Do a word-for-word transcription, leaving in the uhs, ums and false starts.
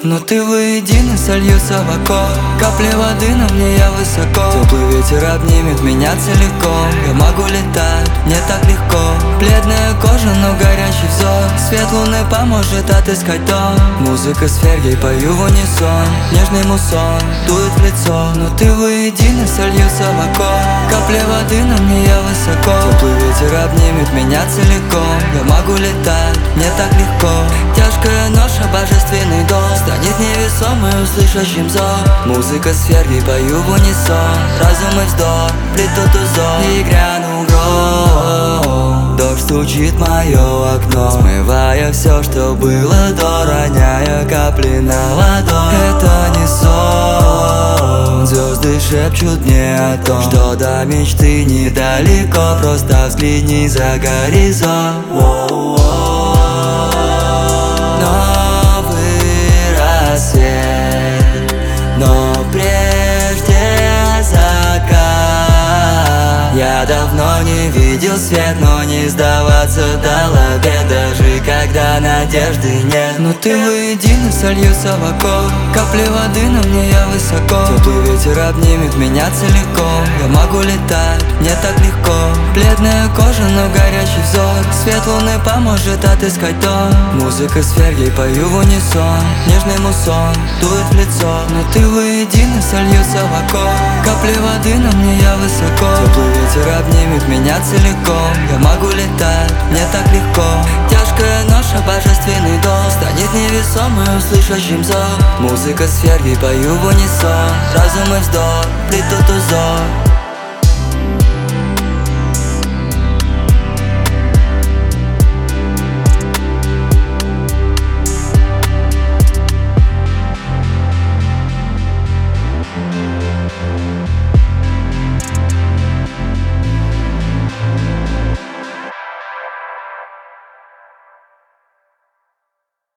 Но ты воедино сольются в окно. Капли воды на мне, я высоко. Теплый ветер обнимет меня целиком. Я могу летать, мне так легко. Бледная кожа, но горячий взор. Свет луны поможет отыскать дом. Музыка сфер, ей пою в унисон. Нежный мусон дует в лицо. Но ты воедино сольются в окно. Капли воды на мне, я высоко. Теплый ветер обнимет меня целиком. Я могу летать, мне так легко. Тяжкая ноша, божественный дом станет невесомой, услышащим зов. Музыка сфер, ей пою в унисон. Разум и вздох плетут узор. И грянул гром. Дождь стучит в мое окно, смывая все, что было до, роняя капли на ладонь. Это не сон. Звезды шепчут мне о том, что до мечты недалеко. Просто взгляни за горизонт. Новый рассвет, но прежде закат. Я давно не видел свет, но не сдаваться дал обед, даже когда надежды нет. Но ты воедино сольются в окно. Капли воды на мне, я высоко. Теплый ветер обнимет меня целиком. Я могу летать, мне так легко. Бледная кожа, но горячий взор. Свет луны поможет отыскать дом. Музыка сфер, ей пою в унисон. Нежный мусон дует в лицо. Но ты воедино сольются в окно. Капли воды на мне, я высоко. Теплый ветер обнимет меня целиком. Я могу летать, мне так легко. Тяжкая ноша, божественный дом станет невесомой, услышащим зов. Музыка сфер, ей пою в унисон. Разум и вздох плетут узор.